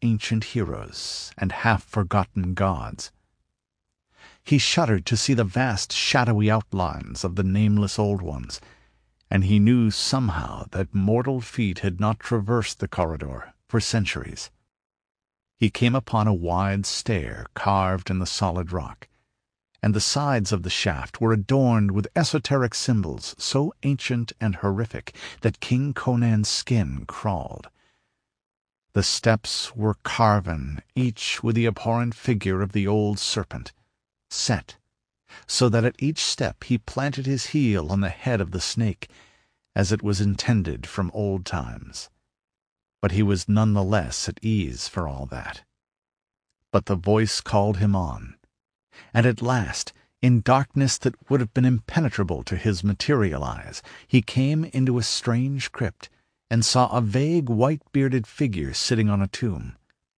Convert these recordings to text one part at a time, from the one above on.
ancient heroes and half-forgotten gods. He shuddered to see the vast shadowy outlines of the nameless Old Ones, and he knew somehow that mortal feet had not traversed the corridor for centuries. He came upon a wide stair carved in the solid rock, and the sides of the shaft were adorned with esoteric symbols so ancient and horrific that King Conan's skin crawled. The steps were carven, each with the abhorrent figure of the old serpent, set, so that at each step he planted his heel on the head of the snake, as it was intended from old times. But he was none the less at ease for all that. But the voice called him on, and at last, in darkness that would have been impenetrable to his material eyes, he came into a strange crypt, and saw a vague white-bearded figure sitting on a tomb.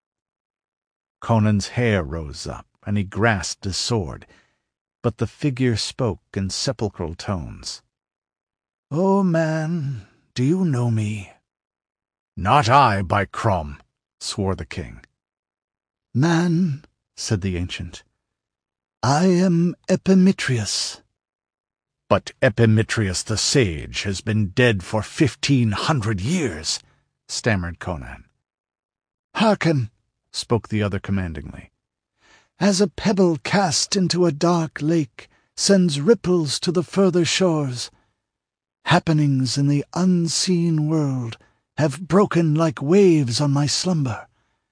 Conan's hair rose up, and he grasped his sword, but the figure spoke in sepulchral tones. "O man, do you know me?" "Not I, by Crom," swore the king. "Man," said the ancient, "I am Epimetheus." "But Epimetheus the sage has been dead for 1,500 years," stammered Conan. "Hearken," spoke the other commandingly. "As a pebble cast into a dark lake sends ripples to the further shores, happenings in the unseen world have broken like waves on my slumber.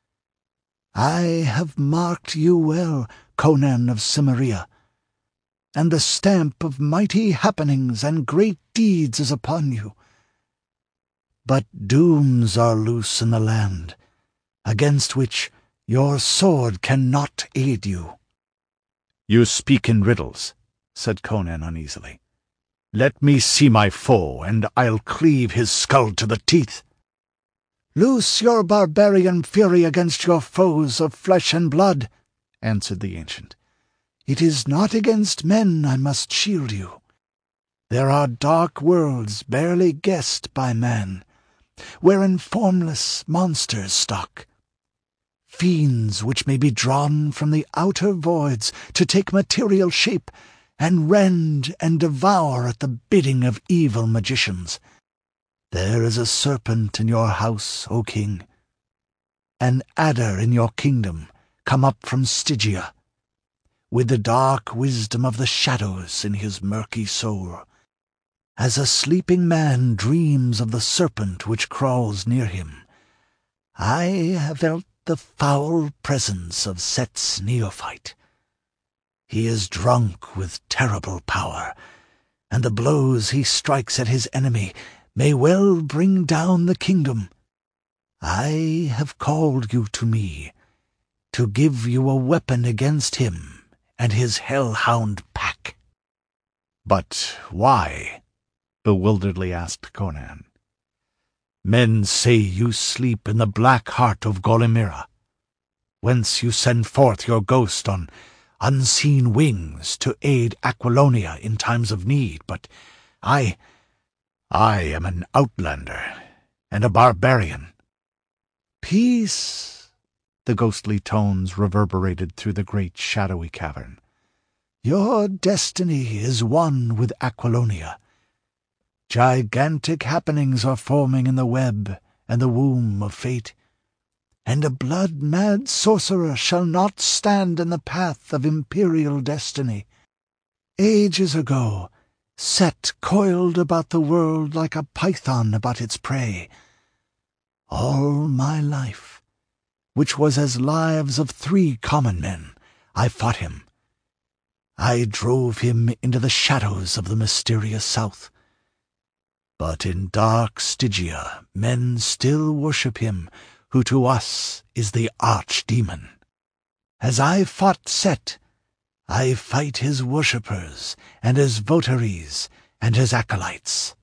I have marked you well, Conan of Cimmeria, and the stamp of mighty happenings and great deeds is upon you. But dooms are loose in the land, against which your sword cannot aid you." "You speak in riddles," said Conan uneasily. "Let me see my foe, and I'll cleave his skull to the teeth." "Loose your barbarian fury against your foes of flesh and blood," answered the ancient. "It is not against men I must shield you. There are dark worlds barely guessed by man, wherein formless monsters stalk, fiends which may be drawn from the outer voids to take material shape and rend and devour at the bidding of evil magicians. There is a serpent in your house, O king, an adder in your kingdom, come up from Stygia, with the dark wisdom of the shadows in his murky soul. As a sleeping man dreams of the serpent which crawls near him, I have felt the foul presence of Set's neophyte. He is drunk with terrible power, and the blows he strikes at his enemy may well bring down the kingdom. I have called you to me, to give you a weapon against him and his hellhound pack." "But why?" bewilderedly asked Conan. "Men say you sleep in the black heart of Golimira, whence you send forth your ghost on unseen wings to aid Aquilonia in times of need, but I am an outlander and a barbarian." "Peace!" the ghostly tones reverberated through the great shadowy cavern. "Your destiny is one with Aquilonia. Gigantic happenings are forming in the web and the womb of fate, and a blood-mad sorcerer shall not stand in the path of imperial destiny. Ages ago, Set coiled about the world like a python about its prey. All my life, which was as lives of 3 common men, I fought him. I drove him into the shadows of the mysterious south. But in dark Stygia men still worship him, who to us is the archdemon. As I fought Set, I fight his worshippers and his votaries and his acolytes.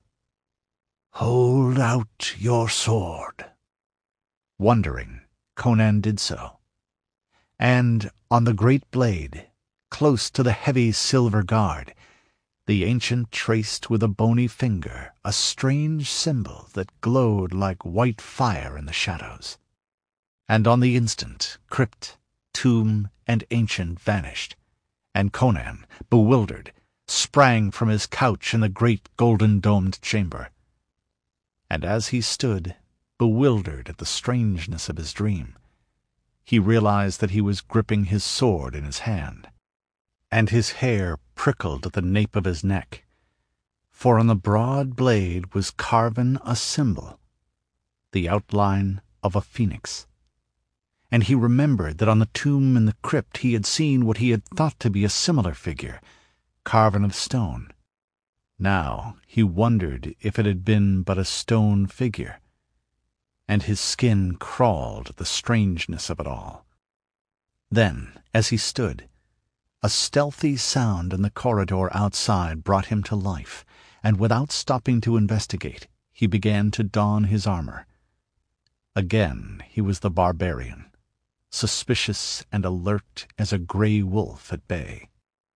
Hold out your sword." Wondering, Conan did so. And on the great blade, close to the heavy silver guard, the ancient traced with a bony finger a strange symbol that glowed like white fire in the shadows. And on the instant, crypt, tomb, and ancient vanished, and Conan, bewildered, sprang from his couch in the great golden-domed chamber. And as he stood, bewildered at the strangeness of his dream, he realized that he was gripping his sword in his hand, and his hair prickled at the nape of his neck, for on the broad blade was carven a symbol, the outline of a phoenix. And he remembered that on the tomb in the crypt he had seen what he had thought to be a similar figure, carven of stone. Now he wondered if it had been but a stone figure, and his skin crawled at the strangeness of it all. Then, as he stood, a stealthy sound in the corridor outside brought him to life, and without stopping to investigate, he began to don his armor. Again he was the barbarian, suspicious and alert as a gray wolf at bay.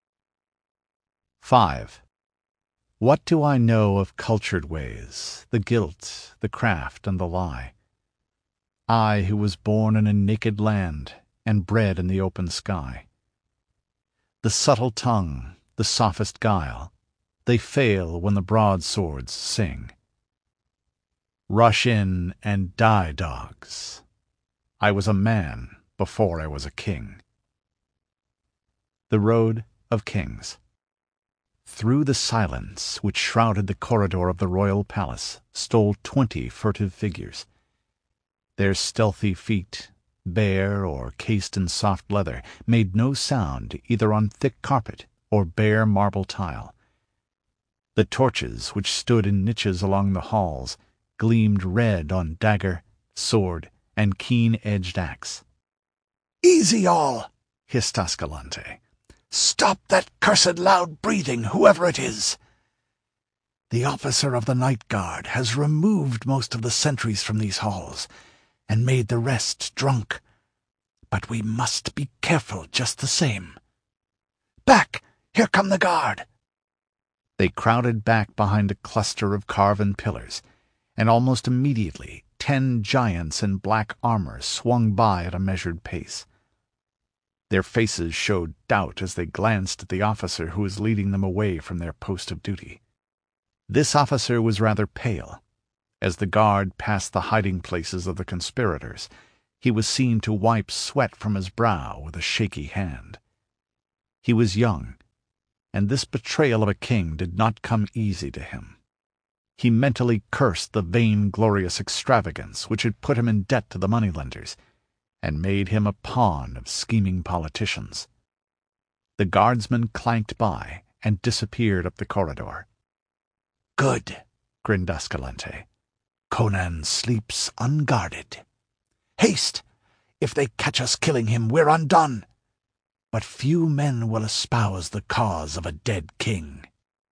5. What do I know of cultured ways, the guilt, the craft, and the lie? I who was born in a naked land and bred in the open sky. The subtle tongue, the sophist guile, they fail when the broadswords sing. Rush in and die, dogs. I was a man before I was a king. The Road of Kings. Through the silence which shrouded the corridor of the royal palace stole 20 furtive figures. Their stealthy feet, bare or cased in soft leather, made no sound either on thick carpet or bare marble tile. The torches which stood in niches along the halls gleamed red on dagger, sword, and keen-edged axe. "Easy all!" hissed Ascalante. "Stop that cursed loud breathing, whoever it is. The officer of the night guard has removed most of the sentries from these halls, and made the rest drunk. But we must be careful just the same. Back! Here come the guard!" They crowded back behind a cluster of carven pillars, and almost immediately 10 giants in black armor swung by at a measured pace. Their faces showed doubt as they glanced at the officer who was leading them away from their post of duty. This officer was rather pale. As the guard passed the hiding places of the conspirators, he was seen to wipe sweat from his brow with a shaky hand. He was young, and this betrayal of a king did not come easy to him. He mentally cursed the vain-glorious extravagance which had put him in debt to the moneylenders, and made him a pawn of scheming politicians. The guardsmen clanked by and disappeared up the corridor. "Good," grinned Ascalante. "Conan sleeps unguarded. Haste! If they catch us killing him, we're undone. But few men will espouse the cause of a dead king."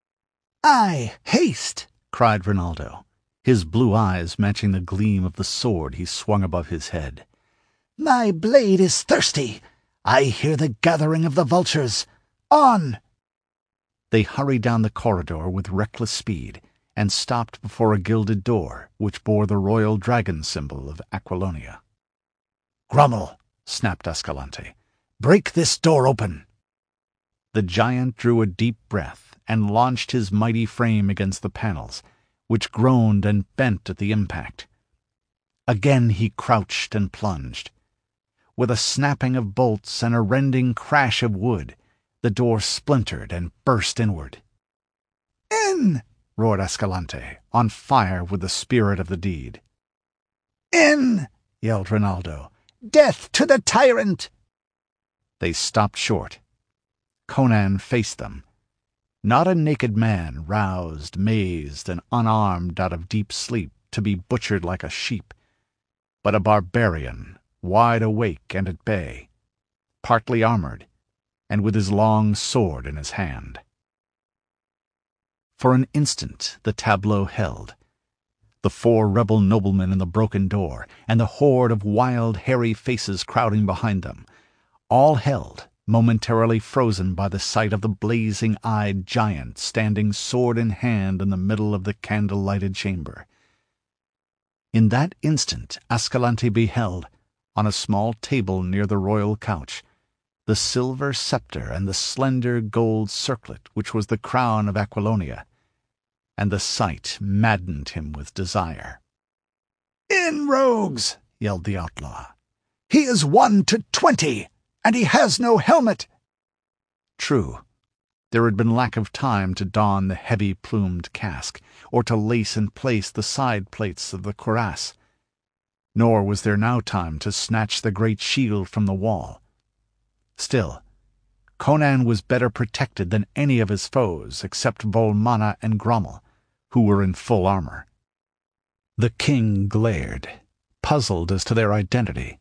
"Aye, haste!" cried Rinaldo, his blue eyes matching the gleam of the sword he swung above his head. "My blade is thirsty. I hear the gathering of the vultures. On!" They hurried down the corridor with reckless speed, and stopped before a gilded door which bore the royal dragon symbol of Aquilonia. "Grummel," snapped Ascalante, "break this door open." The giant drew a deep breath and launched his mighty frame against the panels, which groaned and bent at the impact. Again he crouched and plunged. With a snapping of bolts and a rending crash of wood, the door splintered and burst inward. "In!" roared Ascalante, on fire with the spirit of the deed. "In!" yelled Rinaldo. "Death to the tyrant!" They stopped short. Conan faced them. Not a naked man roused, mazed, and unarmed out of deep sleep to be butchered like a sheep, but a barbarian, wide awake and at bay, partly armored, and with his long sword in his hand. For an instant the tableau held. The 4 rebel noblemen in the broken door, and the horde of wild, hairy faces crowding behind them, all held, momentarily frozen by the sight of the blazing-eyed giant standing sword in hand in the middle of the candle-lighted chamber. In that instant Ascalante beheld, on a small table near the royal couch, the silver scepter and the slender gold circlet which was the crown of Aquilonia, and the sight maddened him with desire. "In, rogues!" yelled the outlaw. "He is 1 to 20, and he has no helmet!" True, there had been lack of time to don the heavy-plumed casque, or to lace in place the side plates of the cuirass. Nor was there now time to snatch the great shield from the wall. Still, Conan was better protected than any of his foes except Volmana and Grommel, who were in full armor. The king glared, puzzled as to their identity.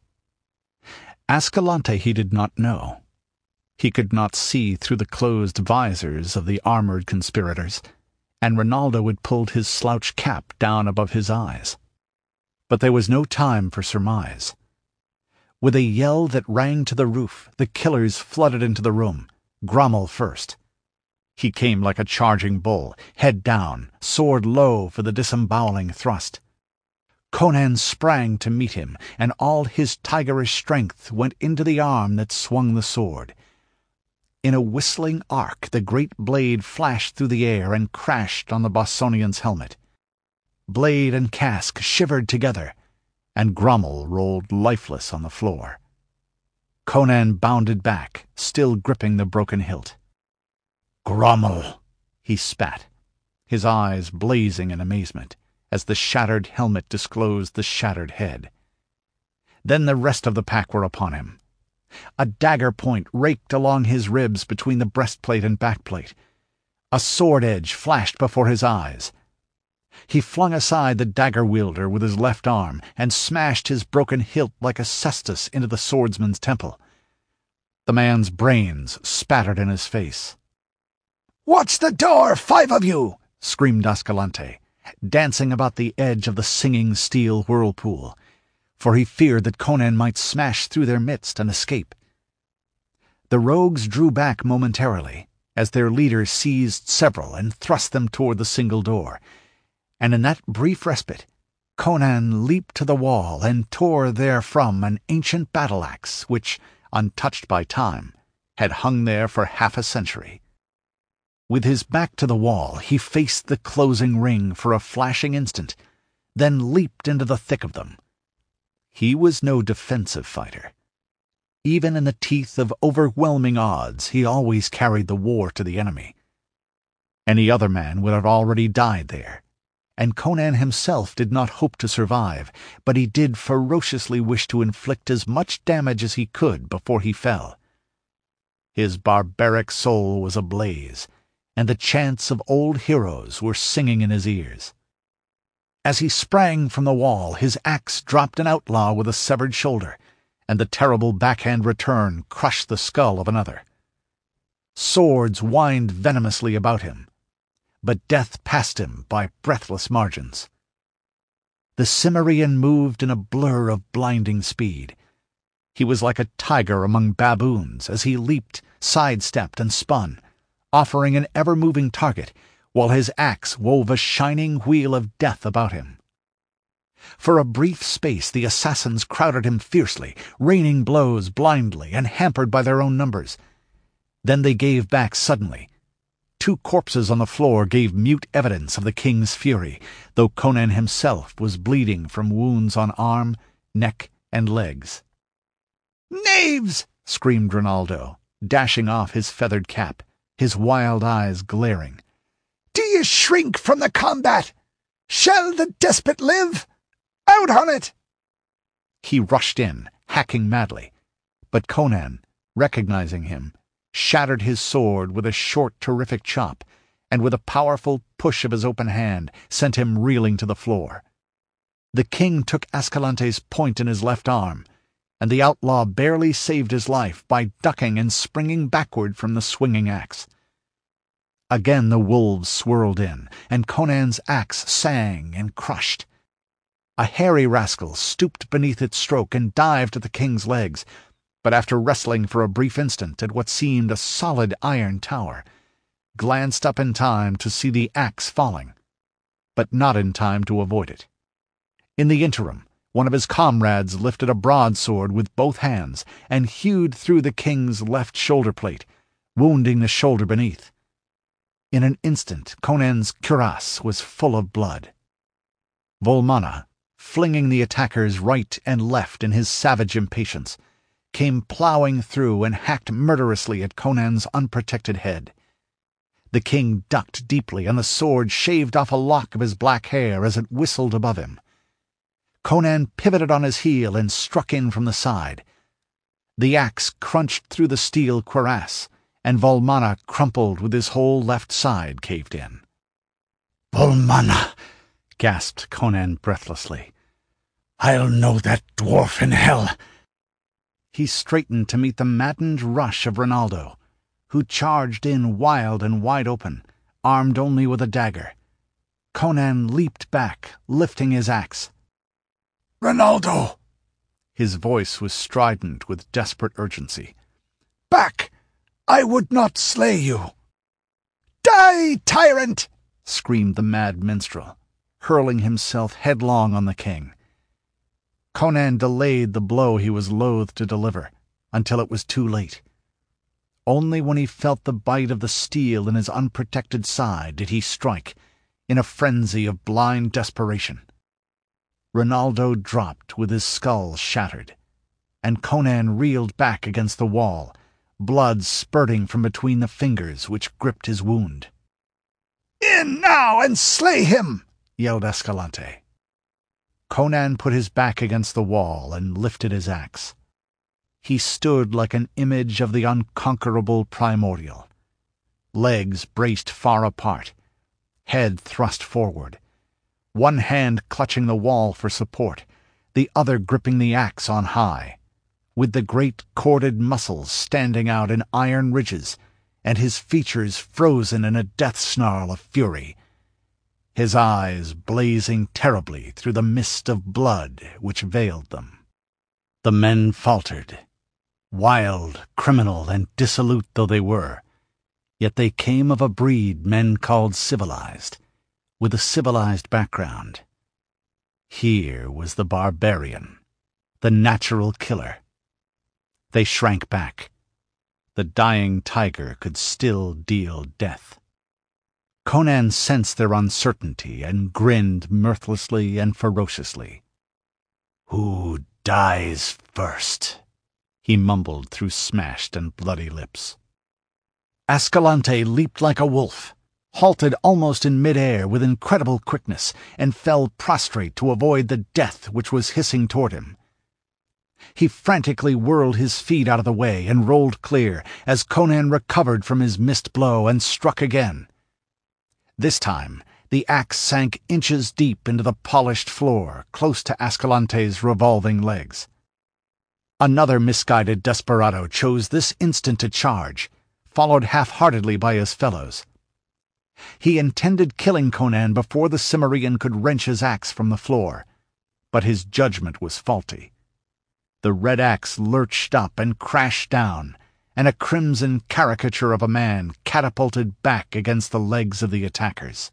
Ascalante he did not know. He could not see through the closed visors of the armored conspirators, and Rinaldo had pulled his slouch cap down above his eyes. But there was no time for surmise. With a yell that rang to the roof, the killers flooded into the room, Grommel first. He came like a charging bull, head down, sword low for the disemboweling thrust. Conan sprang to meet him, and all his tigerish strength went into the arm that swung the sword. In a whistling arc the great blade flashed through the air and crashed on the Bossonian's helmet. Blade and casque shivered together, and Grommel rolled lifeless on the floor. Conan bounded back, still gripping the broken hilt. "Grommel!" he spat, his eyes blazing in amazement, as the shattered helmet disclosed the shattered head. Then the rest of the pack were upon him. A dagger point raked along his ribs between the breastplate and backplate. A sword edge flashed before his eyes. He flung aside the dagger-wielder with his left arm and smashed his broken hilt like a cestus into the swordsman's temple. The man's brains spattered in his face. "Watch the door, 5 of you!" screamed Ascalante, dancing about the edge of the singing steel whirlpool, for he feared that Conan might smash through their midst and escape. The rogues drew back momentarily, as their leader seized several and thrust them toward the single door, and in that brief respite, Conan leaped to the wall and tore therefrom an ancient battle-axe which, untouched by time, had hung there for half a century. With his back to the wall, he faced the closing ring for a flashing instant, then leaped into the thick of them. He was no defensive fighter. Even in the teeth of overwhelming odds, he always carried the war to the enemy. Any other man would have already died there, and Conan himself did not hope to survive, but he did ferociously wish to inflict as much damage as he could before he fell. His barbaric soul was ablaze, and the chants of old heroes were singing in his ears. As he sprang from the wall, his axe dropped an outlaw with a severed shoulder, and the terrible backhand return crushed the skull of another. Swords whined venomously about him, but death passed him by breathless margins. The Cimmerian moved in a blur of blinding speed. He was like a tiger among baboons as he leaped, sidestepped, and spun, offering an ever-moving target, while his axe wove a shining wheel of death about him. For a brief space the assassins crowded him fiercely, raining blows blindly and hampered by their own numbers. Then they gave back suddenly. 2 corpses on the floor gave mute evidence of the king's fury, though Conan himself was bleeding from wounds on arm, neck, and legs. "Knaves!" screamed Rinaldo, dashing off his feathered cap, his wild eyes glaring. "Do you shrink from the combat? Shall the despot live? Out on it!" He rushed in, hacking madly, but Conan, recognizing him, shattered his sword with a short, terrific chop, and with a powerful push of his open hand sent him reeling to the floor. The king took Ascalante's point in his left arm, and the outlaw barely saved his life by ducking and springing backward from the swinging axe. Again the wolves swirled in, and Conan's axe sang and crushed. A hairy rascal stooped beneath its stroke and dived at the king's legs, but after wrestling for a brief instant at what seemed a solid iron tower, glanced up in time to see the axe falling, but not in time to avoid it. In the interim, one of his comrades lifted a broadsword with both hands and hewed through the king's left shoulder plate, wounding the shoulder beneath. In an instant, Conan's cuirass was full of blood. Volmana, flinging the attackers right and left in his savage impatience, came plowing through and hacked murderously at Conan's unprotected head. The king ducked deeply, and the sword shaved off a lock of his black hair as it whistled above him. Conan pivoted on his heel and struck in from the side. The axe crunched through the steel cuirass, and Volmana crumpled with his whole left side caved in. "Volmana!" gasped Conan breathlessly. "I'll know that dwarf in hell!" He straightened to meet the maddened rush of Rinaldo, who charged in wild and wide open, armed only with a dagger. Conan leaped back, lifting his axe. "Rinaldo!" His voice was strident with desperate urgency. "Back! I would not slay you." "Die, tyrant!" screamed the mad minstrel, hurling himself headlong on the king. Conan delayed the blow he was loath to deliver until it was too late. Only when he felt the bite of the steel in his unprotected side did he strike, in a frenzy of blind desperation. Rinaldo dropped with his skull shattered, and Conan reeled back against the wall, blood spurting from between the fingers which gripped his wound. "In now and slay him!" yelled Escalante. Conan put his back against the wall and lifted his axe. He stood like an image of the unconquerable primordial. Legs braced far apart, head thrust forward, one hand clutching the wall for support, the other gripping the axe on high, with the great corded muscles standing out in iron ridges, and his features frozen in a death snarl of fury, his eyes blazing terribly through the mist of blood which veiled them. The men faltered. Wild, criminal, and dissolute though they were, yet they came of a breed men called civilized, with a civilized background. Here was the barbarian, the natural killer. They shrank back. The dying tiger could still deal death. Conan sensed their uncertainty and grinned mirthlessly and ferociously. "Who dies first?" he mumbled through smashed and bloody lips. Escalante leaped like a wolf, halted almost in mid-air with incredible quickness, and fell prostrate to avoid the death which was hissing toward him. He frantically whirled his feet out of the way and rolled clear as Conan recovered from his missed blow and struck again. This time the axe sank inches deep into the polished floor close to Escalante's revolving legs. Another misguided desperado chose this instant to charge, followed half-heartedly by his fellows. He intended killing Conan before the Cimmerian could wrench his axe from the floor, but his judgment was faulty. The red axe lurched up and crashed down, and a crimson caricature of a man catapulted back against the legs of the attackers.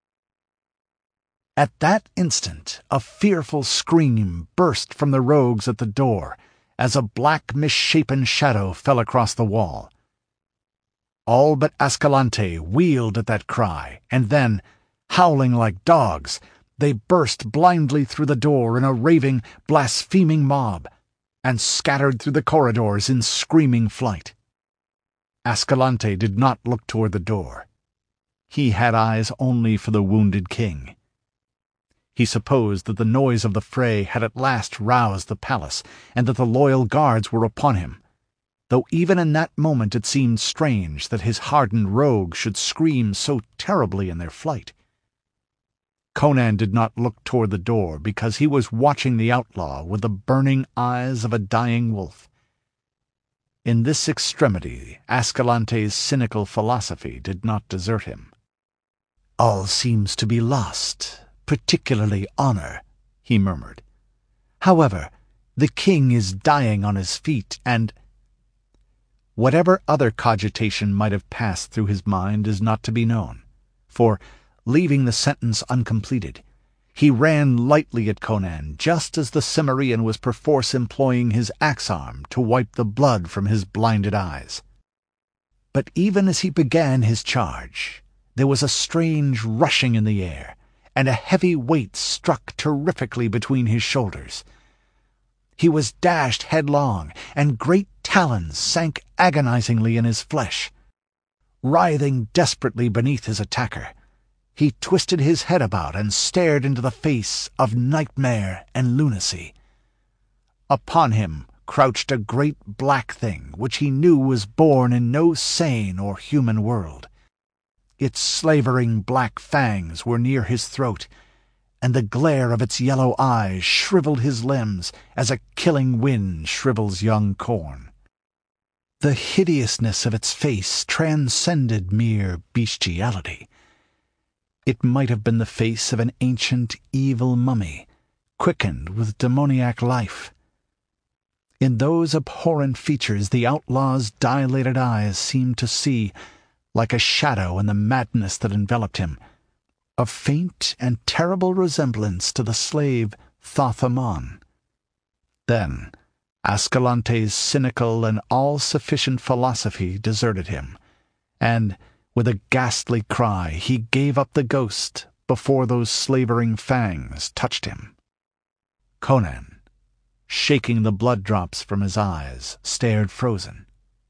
At that instant a fearful scream burst from the rogues at the door as a black misshapen shadow fell across the wall. All but Escalante wheeled at that cry, and then, howling like dogs, they burst blindly through the door in a raving, blaspheming mob, and scattered through the corridors in screaming flight. Escalante did not look toward the door. He had eyes only for the wounded king. He supposed that the noise of the fray had at last roused the palace, and that the loyal guards were upon him, though even in that moment it seemed strange that his hardened rogues should scream so terribly in their flight. Conan did not look toward the door because he was watching the outlaw with the burning eyes of a dying wolf. In this extremity Escalante's cynical philosophy did not desert him. "All seems to be lost, particularly honor," he murmured. "However, the king is dying on his feet, and—" Whatever other cogitation might have passed through his mind is not to be known, for, leaving the sentence uncompleted, He ran lightly at Conan, just as the Cimmerian was perforce employing his axe-arm to wipe the blood from his blinded eyes. But even as he began his charge, there was a strange rushing in the air, and a heavy weight struck terrifically between his shoulders. He was dashed headlong, and great talons sank agonizingly in his flesh. Writhing desperately beneath his attacker, he twisted his head about and stared into the face of nightmare and lunacy. Upon him crouched a great black thing which he knew was born in no sane or human world. Its slavering black fangs were near his throat, and the glare of its yellow eyes shriveled his limbs as a killing wind shrivels young corn. The hideousness of its face transcended mere bestiality. It might have been the face of an ancient evil mummy, quickened with demoniac life. In those abhorrent features the outlaw's dilated eyes seemed to see, like a shadow in the madness that enveloped him, a faint and terrible resemblance to the slave Thoth-Amon. Then Ascalante's cynical and all-sufficient philosophy deserted him, and with a ghastly cry he gave up the ghost before those slavering fangs touched him. Conan, shaking the blood drops from his eyes, stared frozen.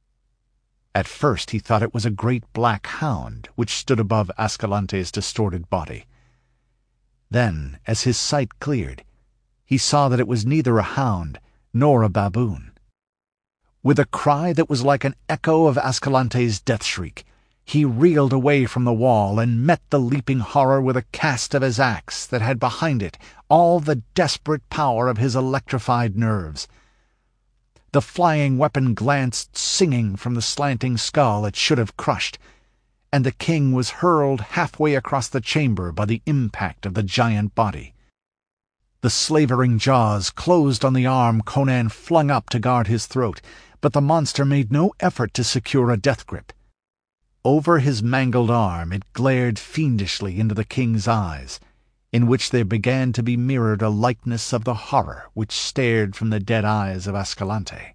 At first he thought it was a great black hound which stood above Ascalante's distorted body. Then, as his sight cleared, he saw that it was neither a hound nor a baboon. With a cry that was like an echo of Ascalante's death-shriek, he reeled away from the wall and met the leaping horror with a cast of his axe that had behind it all the desperate power of his electrified nerves. The flying weapon glanced singing from the slanting skull it should have crushed, and the king was hurled halfway across the chamber by the impact of the giant body. The slavering jaws closed on the arm Conan flung up to guard his throat, but the monster made no effort to secure a death grip. Over his mangled arm it glared fiendishly into the king's eyes, in which there began to be mirrored a likeness of the horror which stared from the dead eyes of Ascalante.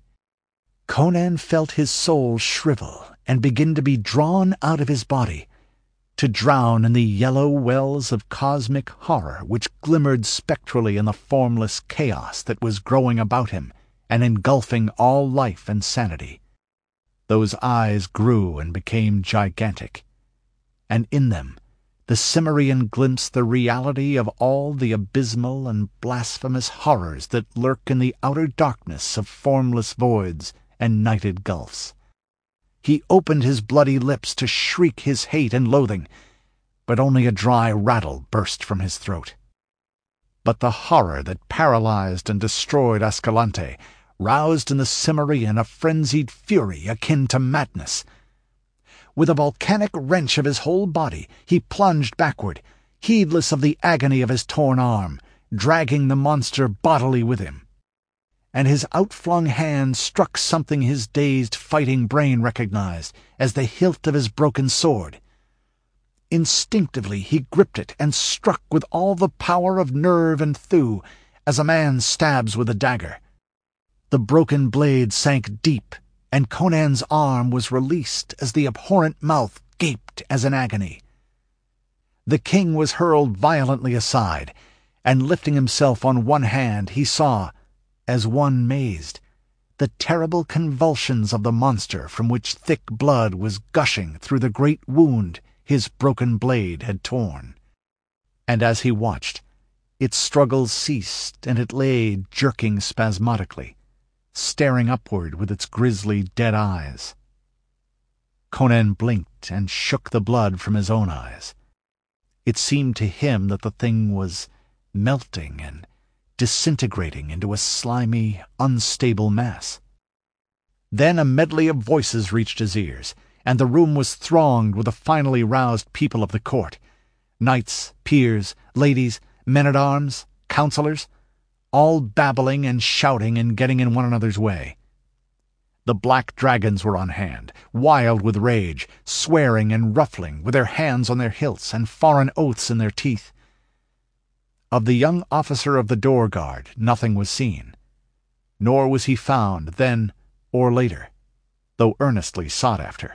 Conan felt his soul shrivel and begin to be drawn out of his body, to drown in the yellow wells of cosmic horror which glimmered spectrally in the formless chaos that was growing about him and engulfing all life and sanity. Those eyes grew and became gigantic, and in them the Cimmerian glimpsed the reality of all the abysmal and blasphemous horrors that lurk in the outer darkness of formless voids and nighted gulfs. He opened his bloody lips to shriek his hate and loathing, but only a dry rattle burst from his throat. But the horror that paralyzed and destroyed Ascalante roused in the Cimmerian a frenzied fury akin to madness. With a volcanic wrench of his whole body, he plunged backward, heedless of the agony of his torn arm, dragging the monster bodily with him. And his outflung hand struck something his dazed fighting brain recognized as the hilt of his broken sword. Instinctively he gripped it and struck with all the power of nerve and thew, as a man stabs with a dagger. The broken blade sank deep, and Conan's arm was released as the abhorrent mouth gaped as in agony. The king was hurled violently aside, and lifting himself on one hand, he saw, as one mazed, the terrible convulsions of the monster from which thick blood was gushing through the great wound his broken blade had torn. And as he watched, its struggles ceased, and it lay jerking spasmodically, staring upward with its grisly dead eyes. Conan blinked and shook the blood from his own eyes. It seemed to him that the thing was melting and disintegrating into a slimy, unstable mass. Then a medley of voices reached his ears, and the room was thronged with the finally roused people of the court, knights, peers, ladies, men-at-arms, counselors, all babbling and shouting and getting in one another's way. The black dragons were on hand, wild with rage, swearing and ruffling, with their hands on their hilts and foreign oaths in their teeth. Of the young officer of the door guard nothing was seen, nor was he found then or later, though earnestly sought after.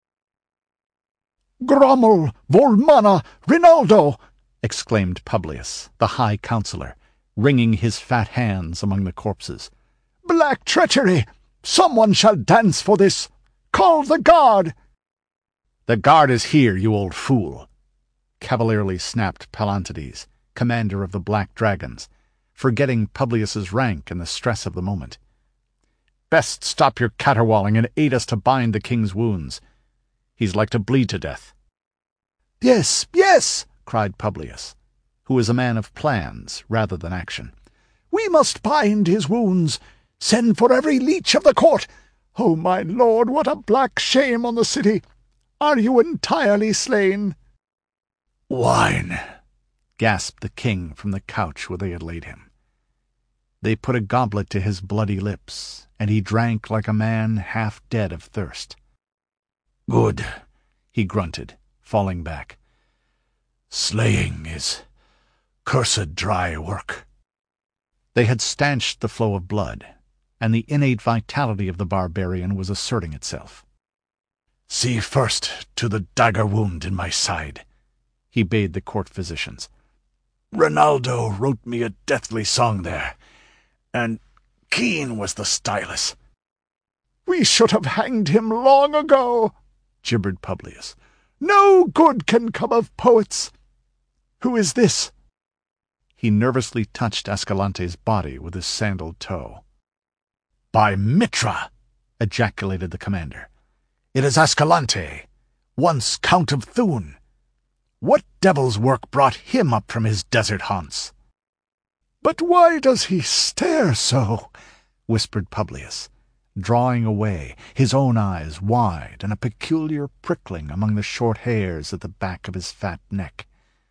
"Grommel, Volmana, Rinaldo!" exclaimed Publius, the high councillor, wringing his fat hands among the corpses. "Black treachery! Someone shall dance for this! Call the guard!" "The guard is here, you old fool!" cavalierly snapped Pallantides, commander of the Black Dragons, forgetting Publius's rank in the stress of the moment. "Best stop your caterwauling and aid us to bind the king's wounds. He's like to bleed to death." "Yes, yes!" cried Publius, who was a man of plans rather than action. "We must bind his wounds. Send for every leech of the court. Oh, my lord, what a black shame on the city! Are you entirely slain?" "Wine!" gasped the king from the couch where they had laid him. They put a goblet to his bloody lips, and he drank like a man half dead of thirst. "Good," he grunted, falling back. "Slaying is cursed dry work." They had stanched the flow of blood, and the innate vitality of the barbarian was asserting itself. "See first to the dagger wound in my side," he bade the court physicians. "Rinaldo wrote me a deathly song there, and keen was the stylus." "We should have hanged him long ago," gibbered Publius. "No good can come of poets. Who is this?" He nervously touched Escalante's body with his sandaled toe. "By Mitra!" ejaculated the commander. "It is Escalante, once Count of Thun. What devil's work brought him up from his desert haunts?" "But why does he stare so?" whispered Publius, drawing away, his own eyes wide and a peculiar prickling among the short hairs at the back of his fat neck.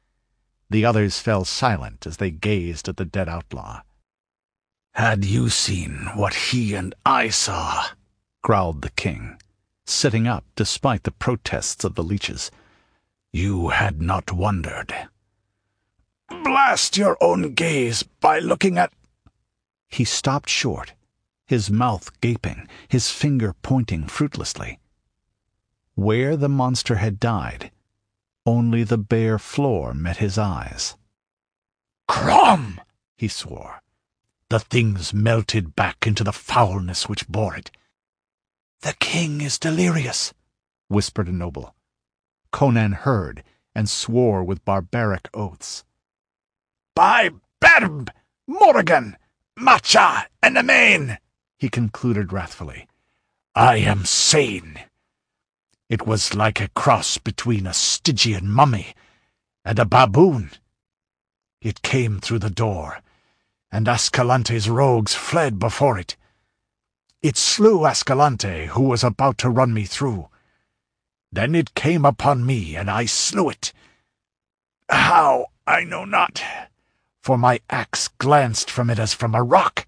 The others fell silent as they gazed at the dead outlaw. "Had you seen what he and I saw," growled the king, sitting up despite the protests of the leeches, "you had not wondered. Blast your own gaze by looking at—" He stopped short, his mouth gaping, his finger pointing fruitlessly. Where the monster had died, only the bare floor met his eyes. "Crom!" he swore. "The thing's melted back into the foulness which bore it." "The king is delirious," whispered a noble. Conan heard, and swore with barbaric oaths. "By Berb, Morrigan, Macha, and Amain," he concluded wrathfully, "I am sane. It was like a cross between a Stygian mummy and a baboon. It came through the door, and Escalante's rogues fled before it. It slew Escalante, who was about to run me through. Then it came upon me, and I slew it. How, I know not, for my axe glanced from it as from a rock.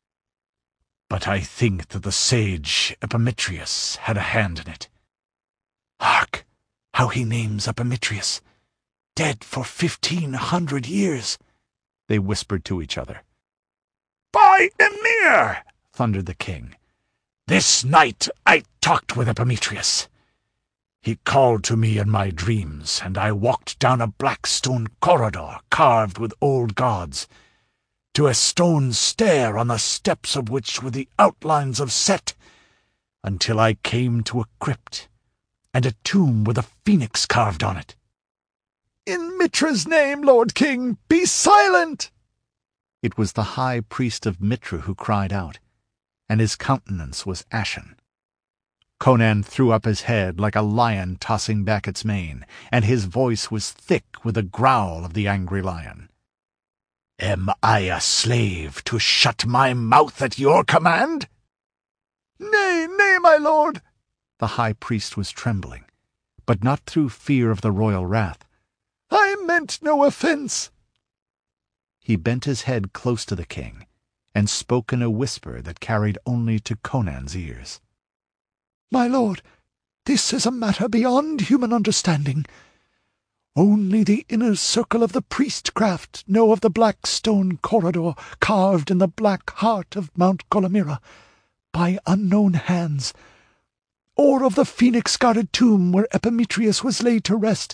But I think that the sage Epimetheus had a hand in it. Hark, how he names Epimetheus, dead for 1,500 years, they whispered to each other. "By Emir!" thundered the king. "This night I talked with Epimetheus. He called to me in my dreams, and I walked down a black stone corridor carved with old gods, to a stone stair on the steps of which were the outlines of Set, until I came to a crypt, and a tomb with a phoenix carved on it." "In Mitra's name, Lord King, be silent!" It was the high priest of Mitra who cried out, and his countenance was ashen. Conan threw up his head like a lion tossing back its mane, and his voice was thick with the growl of the angry lion. "Am I a slave to shut my mouth at your command?" "Nay, nay, my lord!" The high priest was trembling, but not through fear of the royal wrath. "I meant no offense." He bent his head close to the king, and spoke in a whisper that carried only to Conan's ears. "My lord, this is a matter beyond human understanding. Only the inner circle of the priestcraft know of the black stone corridor carved in the black heart of Mount Golomira by unknown hands, or of the phoenix-guarded tomb where Epimetheus was laid to rest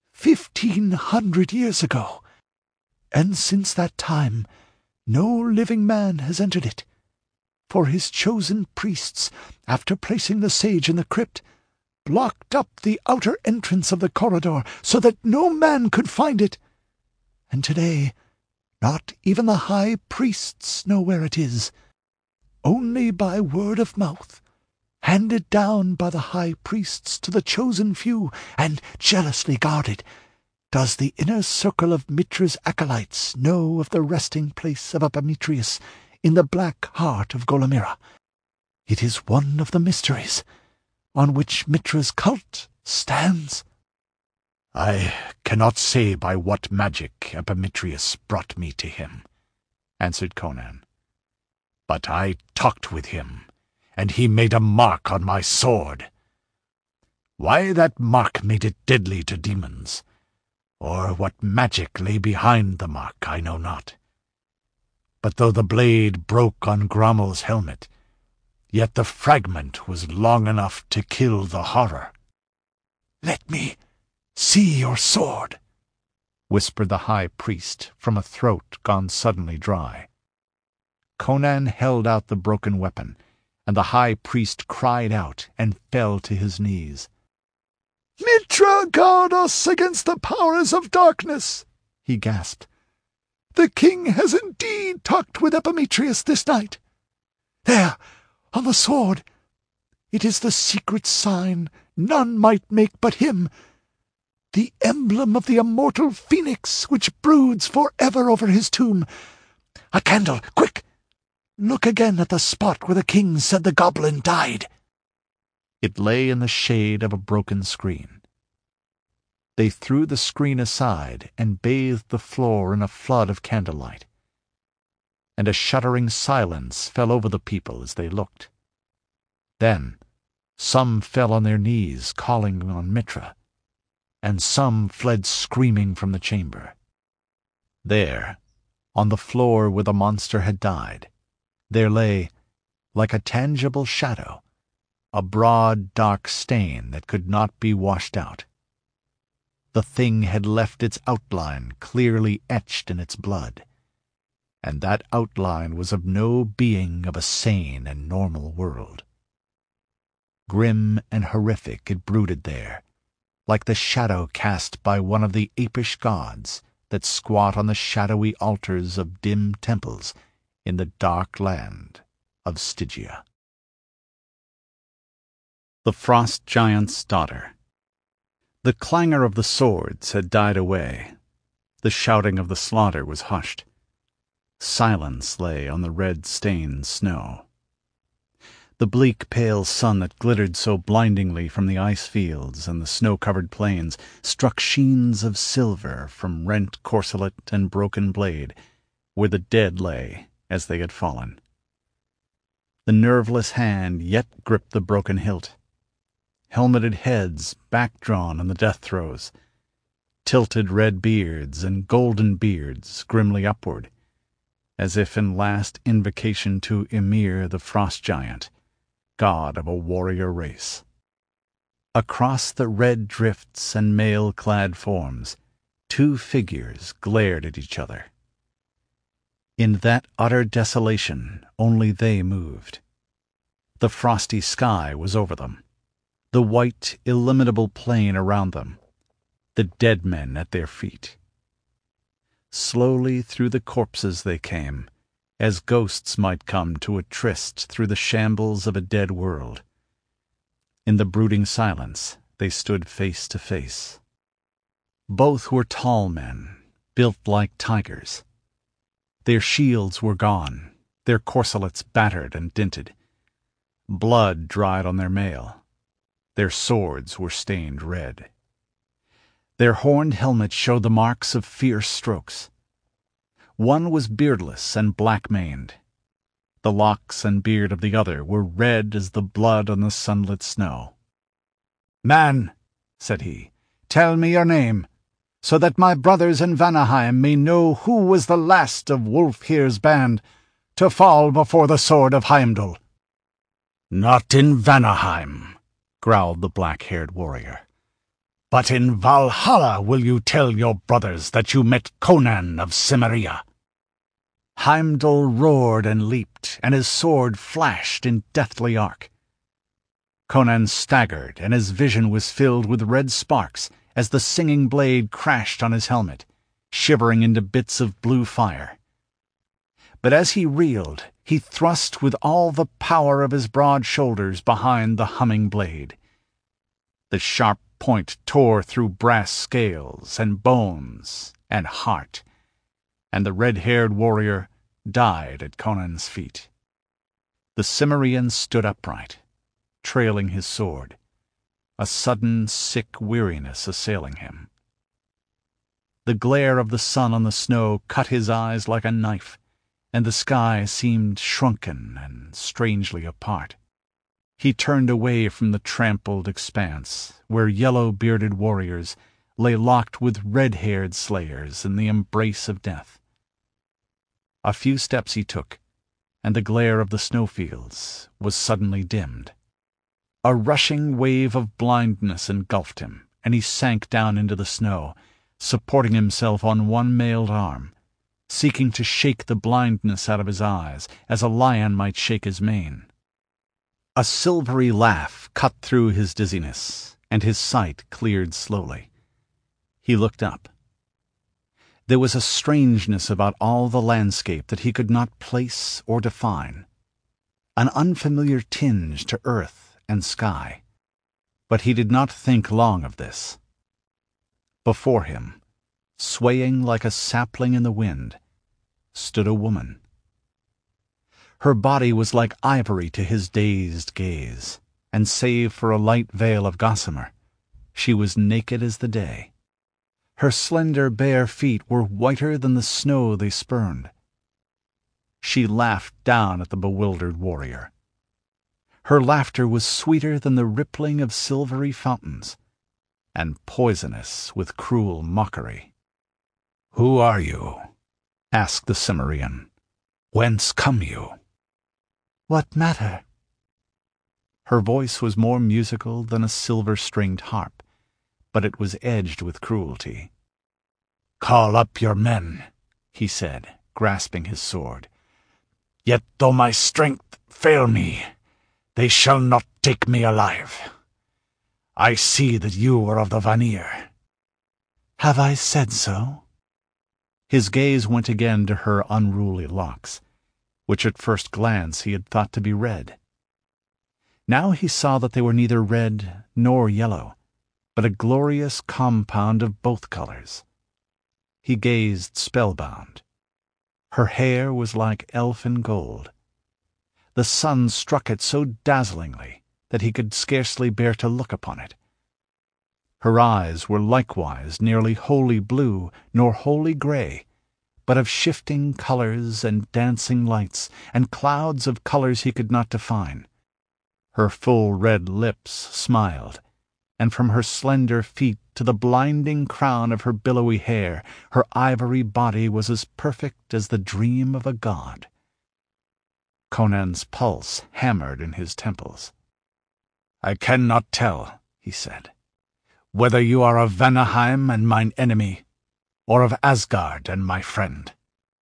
1,500 years ago. And since that time no living man has entered it, for his chosen priests, after placing the sage in the crypt, blocked up the outer entrance of the corridor so that no man could find it. And today not even the high priests know where it is. Only by word of mouth, handed down by the high priests to the chosen few, and jealously guarded, does the inner circle of Mitra's acolytes know of the resting place of Epimetheus in the black heart of Golomira. It is one of the mysteries on which Mitra's cult stands. I cannot say by what magic Epimetheus brought me to him, answered Conan. But I talked with him, and he made a mark on my sword. Why that mark made it deadly to demons, or what magic lay behind the mark, I know not. But though the blade broke on Grommel's helmet, yet the fragment was long enough to kill the horror. "Let me see your sword," whispered the high priest from a throat gone suddenly dry. Conan held out the broken weapon, and the high priest cried out and fell to his knees. "Mitra, guard us against the powers of darkness," he gasped. "The king has indeed talked with Epimetheus this night. There, on the sword, it is the secret sign none might make but him, the emblem of the immortal phoenix which broods forever over his tomb. A candle, quick! Look again at the spot where the king said the goblin died." It lay in the shade of a broken screen. They threw the screen aside and bathed the floor in a flood of candlelight. And a shuddering silence fell over the people as they looked. Then some fell on their knees calling on Mitra, and some fled screaming from the chamber. There, on the floor where the monster had died, there lay, like a tangible shadow, a broad dark stain that could not be washed out. The thing had left its outline clearly etched in its blood, and that outline was of no being of a sane and normal world. Grim and horrific it brooded there, like the shadow cast by one of the apish gods that squat on the shadowy altars of dim temples in the dark land of Stygia. The Frost Giant's Daughter. The clangor of the swords had died away. The shouting of the slaughter was hushed. Silence lay on the red-stained snow. The bleak, pale sun that glittered so blindingly from the ice fields and the snow-covered plains struck sheens of silver from rent corselet and broken blade, where the dead lay as they had fallen. The nerveless hand yet gripped the broken hilt. Helmeted heads back-drawn in the death throes, tilted red beards and golden beards grimly upward, as if in last invocation to Ymir the Frost Giant, god of a warrior race. Across the red drifts and mail-clad forms, two figures glared at each other. In that utter desolation only they moved. The frosty sky was over them, the white, illimitable plain around them, the dead men at their feet. Slowly through the corpses they came, as ghosts might come to a tryst through the shambles of a dead world. In the brooding silence they stood face to face. Both were tall men, built like tigers. Their shields were gone, their corselets battered and dinted. Blood dried on their mail. Their swords were stained red. Their horned helmets showed the marks of fierce strokes. One was beardless and black-maned. The locks and beard of the other were red as the blood on the sunlit snow. "Man," said he, "tell me your name." so that my brothers in Vanaheim may know who was the last of Wulfhere's band to fall before the sword of Heimdall." "Not in Vanaheim," growled the black-haired warrior. "But in Valhalla will you tell your brothers that you met Conan of Cimmeria." Heimdall roared and leaped, and his sword flashed in deathly arc. Conan staggered, and his vision was filled with red sparks as the singing blade crashed on his helmet, shivering into bits of blue fire. But as he reeled, he thrust with all the power of his broad shoulders behind the humming blade. The sharp point tore through brass scales and bones and heart, and the red-haired warrior died at Conan's feet. The Cimmerian stood upright, trailing his sword, a sudden sick weariness assailing him. The glare of the sun on the snow cut his eyes like a knife, and the sky seemed shrunken and strangely apart. He turned away from the trampled expanse, where yellow-bearded warriors lay locked with red-haired slayers in the embrace of death. A few steps he took, and the glare of the snowfields was suddenly dimmed. A rushing wave of blindness engulfed him, and he sank down into the snow, supporting himself on one mailed arm, seeking to shake the blindness out of his eyes as a lion might shake his mane. A silvery laugh cut through his dizziness, and his sight cleared slowly. He looked up. There was a strangeness about all the landscape that he could not place or define, an unfamiliar tinge to earth and sky. But he did not think long of this. Before him, swaying like a sapling in the wind, stood a woman. Her body was like ivory to his dazed gaze, and save for a light veil of gossamer, she was naked as the day. Her slender bare feet were whiter than the snow they spurned. She laughed down at the bewildered warrior. Her laughter was sweeter than the rippling of silvery fountains, and poisonous with cruel mockery. "Who are you?" asked the Cimmerian. "Whence come you?" "What matter?" Her voice was more musical than a silver-stringed harp, but it was edged with cruelty. "Call up your men," he said, grasping his sword. "Yet though my strength fail me, they shall not take me alive. I see that you are of the Vanir." "Have I said so?" His gaze went again to her unruly locks, which at first glance he had thought to be red. Now he saw that they were neither red nor yellow, but a glorious compound of both colors. He gazed spellbound. Her hair was like elfin gold. The sun struck it so dazzlingly that he could scarcely bear to look upon it. Her eyes were likewise nearly wholly blue nor wholly gray, but of shifting colors and dancing lights, and clouds of colors he could not define. Her full red lips smiled, and from her slender feet to the blinding crown of her billowy hair, her ivory body was as perfect as the dream of a god. Conan's pulse hammered in his temples. "I cannot tell," he said, "whether you are of Vanaheim and mine enemy, or of Asgard and my friend.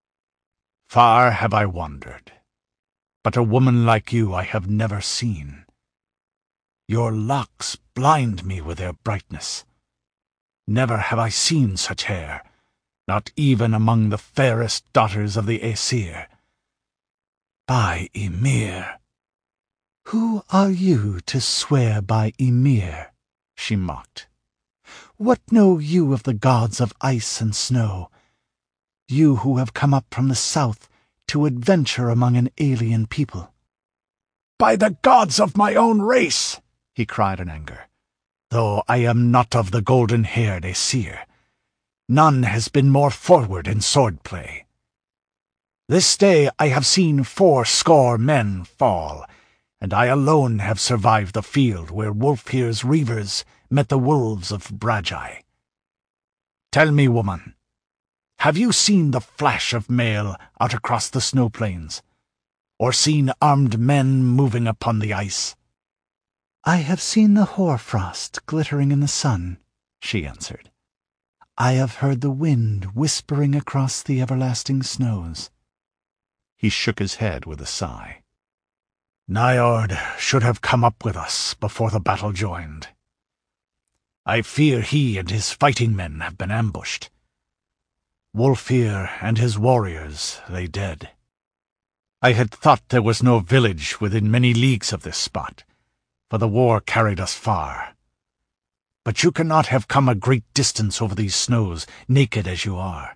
Far have I wandered, but a woman like you I have never seen. Your locks blind me with their brightness. Never have I seen such hair, not even among the fairest daughters of the Aesir. By Ymir." "Who are you to swear by Ymir?" she mocked. "What know you of the gods of ice and snow? You who have come up from the south to adventure among an alien people." "By the gods of my own race," he cried in anger, "though I am not of the golden-haired Aesir, none has been more forward in sword-play. This day I have seen 80 men fall, and I alone have survived the field where Wulfhere's reavers met the wolves of Bragi. Tell me, woman, have you seen the flash of mail out across the snow plains, or seen armed men moving upon the ice?" "I have seen the hoarfrost glittering in the sun," she answered. "I have heard the wind whispering across the everlasting snows." He shook his head with a sigh. "Niord should have come up with us before the battle joined. I fear he and his fighting men have been ambushed. Wulfir and his warriors lay dead. I had thought there was no village within many leagues of this spot, for the war carried us far. But you cannot have come a great distance over these snows, naked as you are.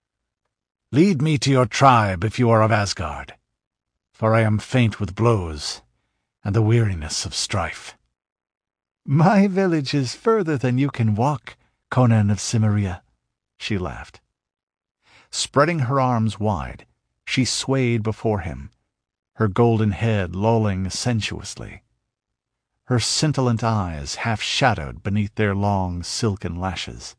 Lead me to your tribe if you are of Asgard, for I am faint with blows and the weariness of strife." "My village is further than you can walk, Conan of Cimmeria," she laughed. Spreading her arms wide, she swayed before him, her golden head lolling sensuously, her scintillant eyes half-shadowed beneath their long silken lashes.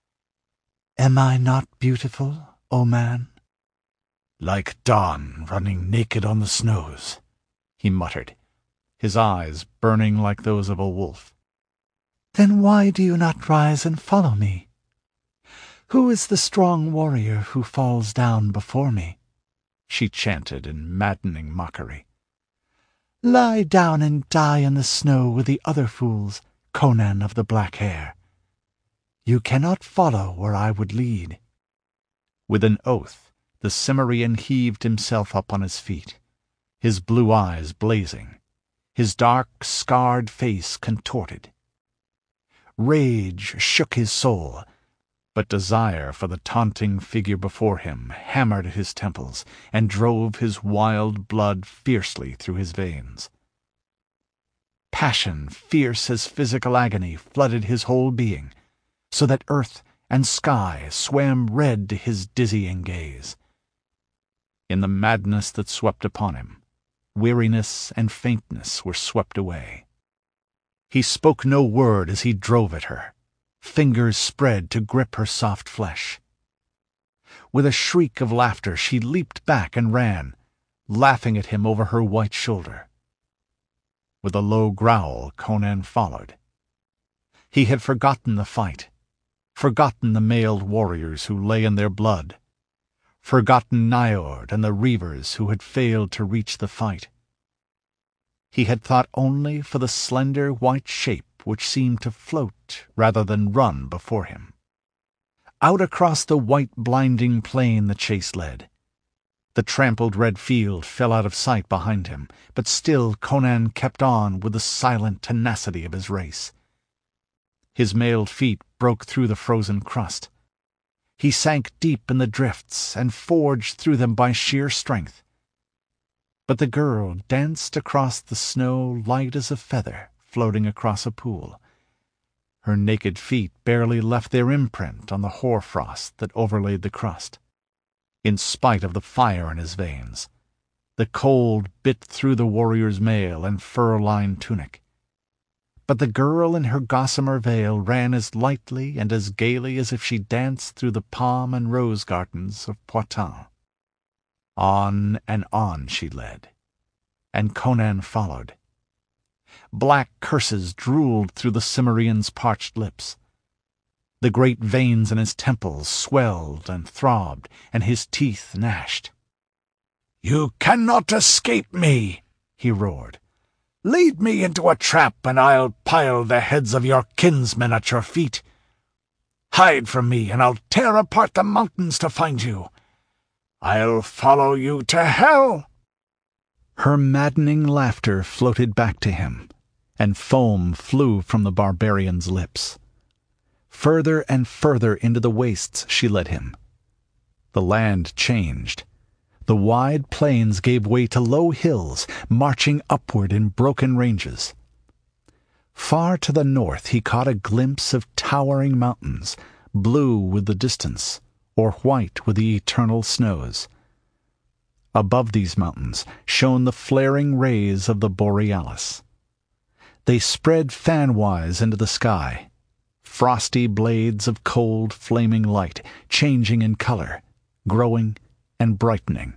"Am I not beautiful, O man?" "Like dawn running naked on the snows," he muttered, his eyes burning like those of a wolf. "Then why do you not rise and follow me? Who is the strong warrior who falls down before me?" she chanted in maddening mockery. "Lie down and die in the snow with the other fools, Conan of the black hair. You cannot follow where I would lead." With an oath, the Cimmerian heaved himself up on his feet, his blue eyes blazing, his dark, scarred face contorted. Rage shook his soul, but desire for the taunting figure before him hammered at his temples and drove his wild blood fiercely through his veins. Passion, fierce as physical agony, flooded his whole being, so that earth and sky swam red to his dizzying gaze. In the madness that swept upon him, weariness and faintness were swept away. He spoke no word as he drove at her, fingers spread to grip her soft flesh. With a shriek of laughter she leaped back and ran, laughing at him over her white shoulder. With a low growl Conan followed. He had forgotten the fight, forgotten the mailed warriors who lay in their blood, forgotten Niord and the reavers who had failed to reach the fight. He had thought only for the slender white shape which seemed to float rather than run before him. Out across the white blinding plain the chase led. The trampled red field fell out of sight behind him, but still Conan kept on with the silent tenacity of his race. His mailed feet broke through the frozen crust. He sank deep in the drifts and forged through them by sheer strength. But the girl danced across the snow light as a feather floating across a pool. Her naked feet barely left their imprint on the hoarfrost that overlaid the crust. In spite of the fire in his veins, the cold bit through the warrior's mail and fur-lined tunic. But the girl in her gossamer veil ran as lightly and as gaily as if she danced through the palm and rose gardens of Poitin. On and on she led, and Conan followed. Black curses drooled through the Cimmerian's parched lips. The great veins in his temples swelled and throbbed, and his teeth gnashed. "You cannot escape me," he roared. "Lead me into a trap, and I'll pile the heads of your kinsmen at your feet. Hide from me, and I'll tear apart the mountains to find you. I'll follow you to hell." Her maddening laughter floated back to him, and foam flew from the barbarian's lips. Further and further into the wastes she led him. The land changed. The wide plains gave way to low hills, marching upward in broken ranges. Far to the north he caught a glimpse of towering mountains, blue with the distance, or white with the eternal snows. Above these mountains shone the flaring rays of the Borealis. They spread fan-wise into the sky, frosty blades of cold, flaming light, changing in color, growing and brightening.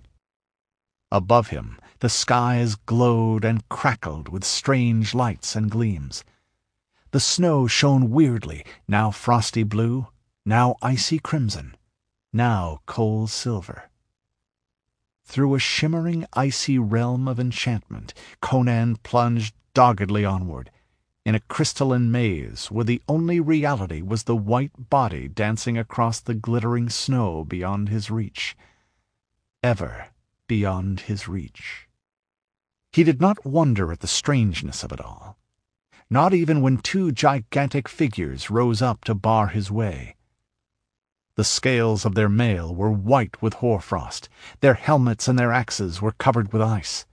Above him, the skies glowed and crackled with strange lights and gleams. The snow shone weirdly, now frosty blue, now icy crimson, now cold silver. Through a shimmering icy realm of enchantment, Conan plunged doggedly onward, in a crystalline maze where the only reality was the white body dancing across the glittering snow beyond his reach. Ever beyond his reach. He did not wonder at the strangeness of it all, not even when two gigantic figures rose up to bar his way. The scales of their mail were white with hoarfrost, their helmets and their axes were covered with ice.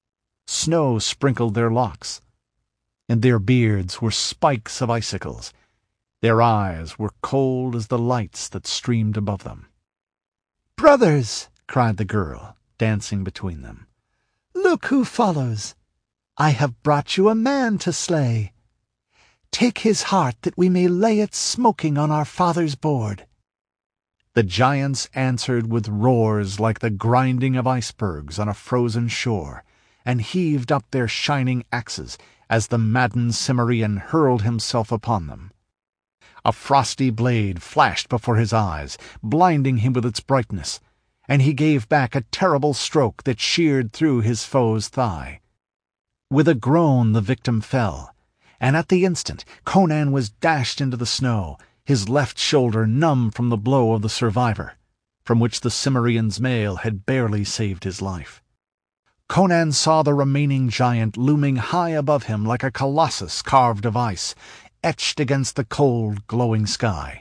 Snow sprinkled their locks, and their beards were spikes of icicles. Their eyes were cold as the lights that streamed above them. "Brothers!" cried the girl, dancing between them. "Look who follows! I have brought you a man to slay. Take his heart that we may lay it smoking on our father's board." The giants answered with roars like the grinding of icebergs on a frozen shore, and heaved up their shining axes as the maddened Cimmerian hurled himself upon them. A frosty blade flashed before his eyes, blinding him with its brightness, and he gave back a terrible stroke that sheared through his foe's thigh. With a groan the victim fell, and at the instant Conan was dashed into the snow, his left shoulder numb from the blow of the survivor, from which the Cimmerian's mail had barely saved his life. Conan saw the remaining giant looming high above him like a colossus carved of ice, etched against the cold, glowing sky.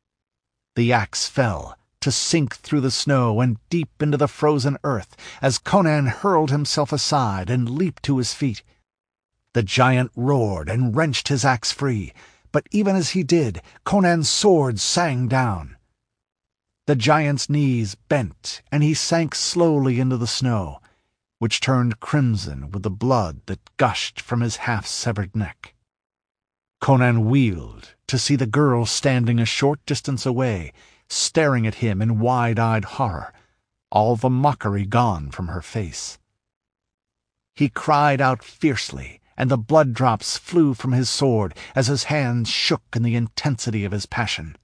The axe fell, to sink through the snow and deep into the frozen earth as Conan hurled himself aside and leaped to his feet. The giant roared and wrenched his axe free, but even as he did, Conan's sword sang down. The giant's knees bent, and he sank slowly into the snow, which turned crimson with the blood that gushed from his half-severed neck. Conan wheeled to see the girl standing a short distance away, staring at him in wide-eyed horror, all the mockery gone from her face. He cried out fiercely, and the blood drops flew from his sword as his hands shook in the intensity of his passion.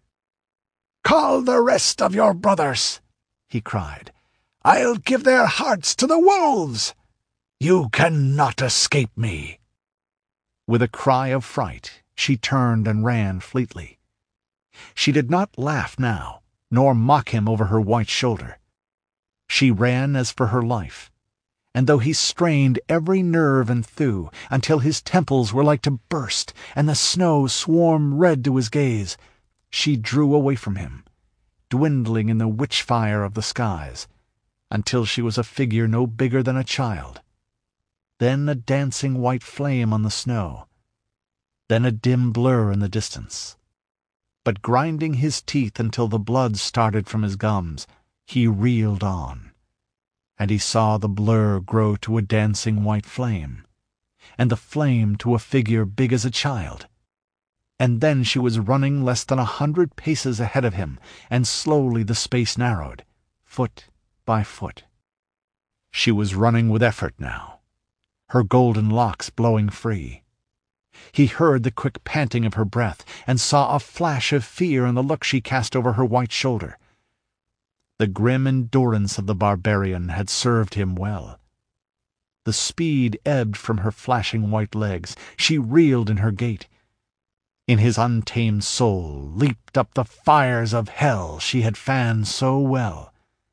"Call the rest of your brothers," he cried. "I'll give their hearts to the wolves. You cannot escape me." With a cry of fright, she turned and ran fleetly. She did not laugh now, nor mock him over her white shoulder. She ran as for her life, and though he strained every nerve and thew, until his temples were like to burst, and the snow swarmed red to his gaze, she drew away from him, dwindling in the witch-fire of the skies, until she was a figure no bigger than a child, then a dancing white flame on the snow, then a dim blur in the distance. But grinding his teeth until the blood started from his gums, he reeled on, and he saw the blur grow to a dancing white flame, and the flame to a figure big as a child. And then she was running less than 100 paces ahead of him, and slowly the space narrowed, foot by foot. She was running with effort now, her golden locks blowing free. He heard the quick panting of her breath, and saw a flash of fear in the look she cast over her white shoulder. The grim endurance of the barbarian had served him well. The speed ebbed from her flashing white legs. She reeled in her gait. In his untamed soul leaped up the fires of hell she had fanned so well.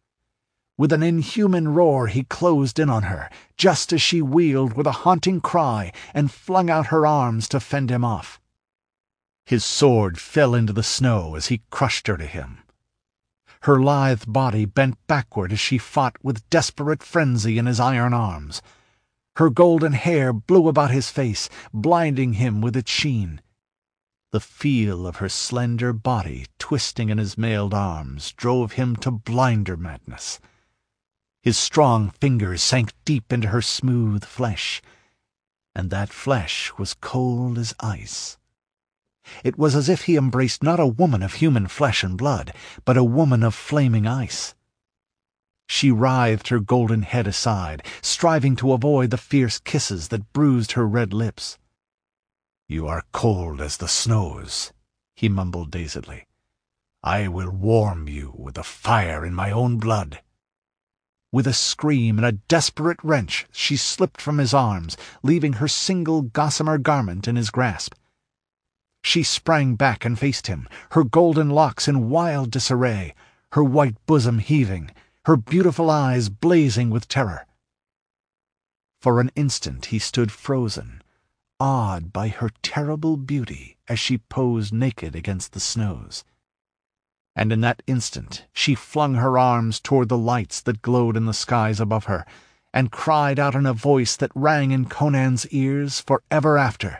With an inhuman roar he closed in on her, just as she wheeled with a haunting cry and flung out her arms to fend him off. His sword fell into the snow as he crushed her to him. Her lithe body bent backward as she fought with desperate frenzy in his iron arms. Her golden hair blew about his face, blinding him with its sheen. The feel of her slender body twisting in his mailed arms drove him to blinder madness. His strong fingers sank deep into her smooth flesh, and that flesh was cold as ice. It was as if he embraced not a woman of human flesh and blood, but a woman of flaming ice. She writhed her golden head aside, striving to avoid the fierce kisses that bruised her red lips. "You are cold as the snows," he mumbled dazedly. "I will warm you with the fire in my own blood." With a scream and a desperate wrench, she slipped from his arms, leaving her single gossamer garment in his grasp. She sprang back and faced him, her golden locks in wild disarray, her white bosom heaving, her beautiful eyes blazing with terror. For an instant he stood frozen, awed by her terrible beauty as she posed naked against the snows. And in that instant she flung her arms toward the lights that glowed in the skies above her, and cried out in a voice that rang in Conan's ears for ever after.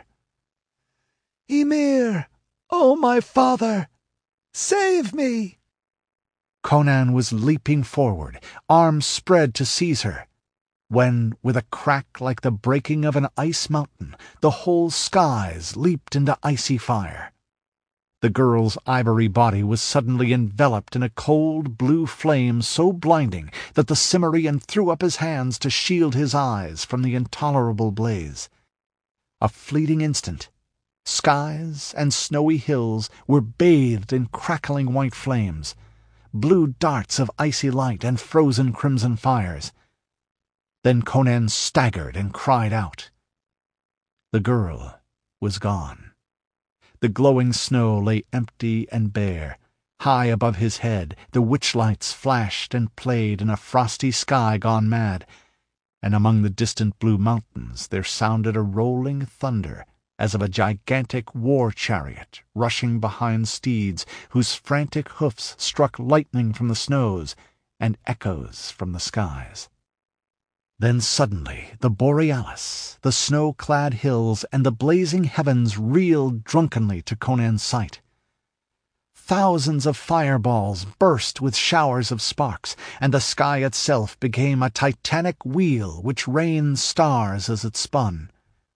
"Ymir, O my father, save me!" Conan was leaping forward, arms spread to seize her, when, with a crack like the breaking of an ice mountain, the whole skies leaped into icy fire. The girl's ivory body was suddenly enveloped in a cold blue flame so blinding that the Cimmerian threw up his hands to shield his eyes from the intolerable blaze. A fleeting instant, skies and snowy hills were bathed in crackling white flames, blue darts of icy light and frozen crimson fires. Then Conan staggered and cried out. The girl was gone. The glowing snow lay empty and bare. High above his head, the witch-lights flashed and played in a frosty sky gone mad, and among the distant blue mountains there sounded a rolling thunder as of a gigantic war-chariot rushing behind steeds whose frantic hoofs struck lightning from the snows and echoes from the skies. Then suddenly the borealis, the snow-clad hills, and the blazing heavens reeled drunkenly to Conan's sight. Thousands of fireballs burst with showers of sparks, and the sky itself became a titanic wheel which rained stars as it spun.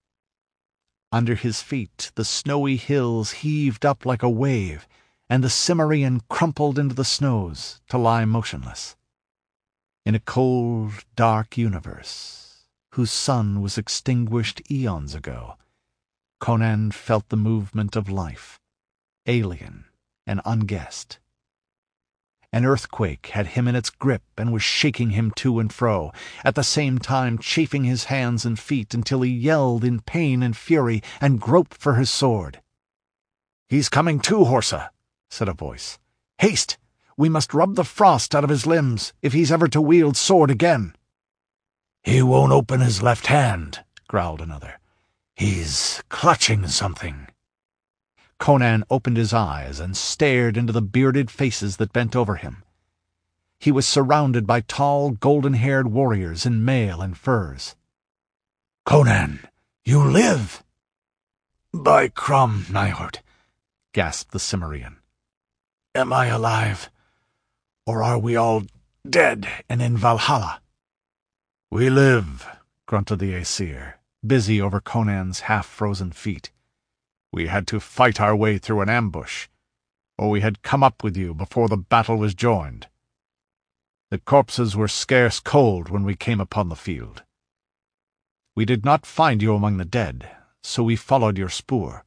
Under his feet the snowy hills heaved up like a wave, and the Cimmerian crumpled into the snows to lie motionless. In a cold, dark universe, whose sun was extinguished eons ago, Conan felt the movement of life, alien and unguessed. An earthquake had him in its grip and was shaking him to and fro, at the same time chafing his hands and feet until he yelled in pain and fury and groped for his sword. "He's coming to, Horsa," said a voice. "Haste! We must rub the frost out of his limbs, if he's ever to wield sword again." "He won't open his left hand," growled another. "He's clutching something." Conan opened his eyes and stared into the bearded faces that bent over him. He was surrounded by tall, golden-haired warriors in mail and furs. "Conan, you live!" "By Crom, Niord," gasped the Cimmerian. "Am I alive? Or are we all dead and in Valhalla?" "We live," grunted the Aesir, busy over Conan's half-frozen feet. "We had to fight our way through an ambush, or we had come up with you before the battle was joined. The corpses were scarce cold when we came upon the field. We did not find you among the dead, so we followed your spoor.